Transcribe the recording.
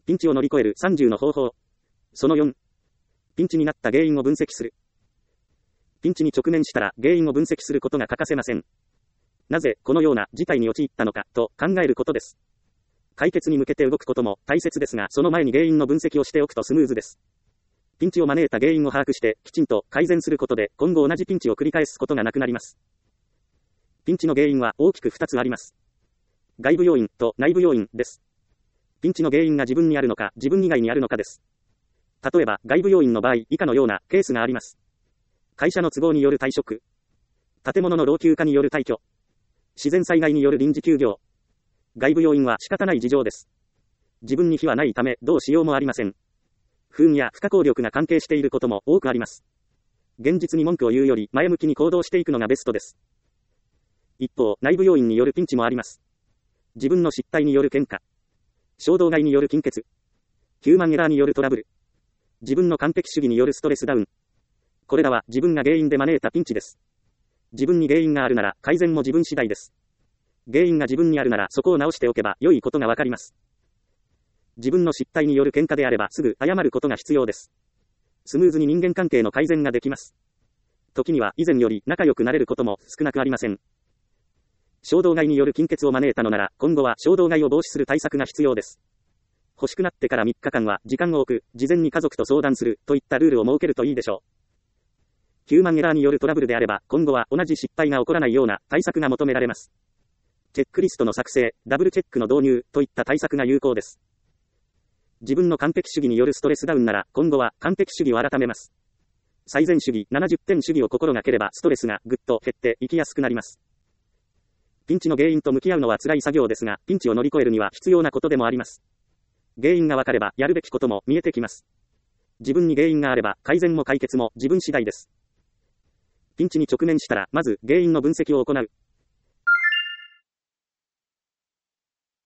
ピンチを乗り越える30の方法。その4。ピンチになった原因を分析する。ピンチに直面したら原因を分析することが欠かせません。なぜこのような事態に陥ったのかと考えることです。解決に向けて動くことも大切ですが、その前に原因の分析をしておくとスムーズです。ピンチを招いた原因を把握してきちんと改善することで今後同じピンチを繰り返すことがなくなります。ピンチの原因は大きく2つあります。外部要因と内部要因です。ピンチの原因が自分にあるのか自分以外にあるのかです。例えば外部要因の場合、以下のようなケースがあります。会社の都合による退職、建物の老朽化による退去、自然災害による臨時休業。外部要因は仕方ない事情です。自分に非はないためどうしようもありません。不運や不可抗力が関係していることも多くあります。現実に文句を言うより前向きに行動していくのがベストです。一方、内部要因によるピンチもあります。自分の失態による喧嘩、衝動買いによる金欠、ヒューマンエラーによるトラブル、自分の完璧主義によるストレスダウン。これらは自分が原因で招いたピンチです。自分に原因があるなら改善も自分次第です。原因が自分にあるならそこを直しておけば良いことがわかります。自分の失態による喧嘩であればすぐ謝ることが必要です。スムーズに人間関係の改善ができます。時には以前より仲良くなれることも少なくありません。衝動買いによる金欠を招いたのなら今後は衝動買いを防止する対策が必要です。欲しくなってから3日間は時間を置く、事前に家族と相談するといったルールを設けるといいでしょう。ヒューマンエラーによるトラブルであれば今後は同じ失敗が起こらないような対策が求められます。チェックリストの作成、ダブルチェックの導入といった対策が有効です。自分の完璧主義によるストレスダウンなら今後は完璧主義を改めます。最善主義、70点主義を心がければストレスがぐっと減っていきやすくなります。ピンチの原因と向き合うのは辛い作業ですが、ピンチを乗り越えるには必要なことでもあります。原因が分かればやるべきことも見えてきます。自分に原因があれば改善も解決も自分次第です。ピンチに直面したらまず原因の分析を行う。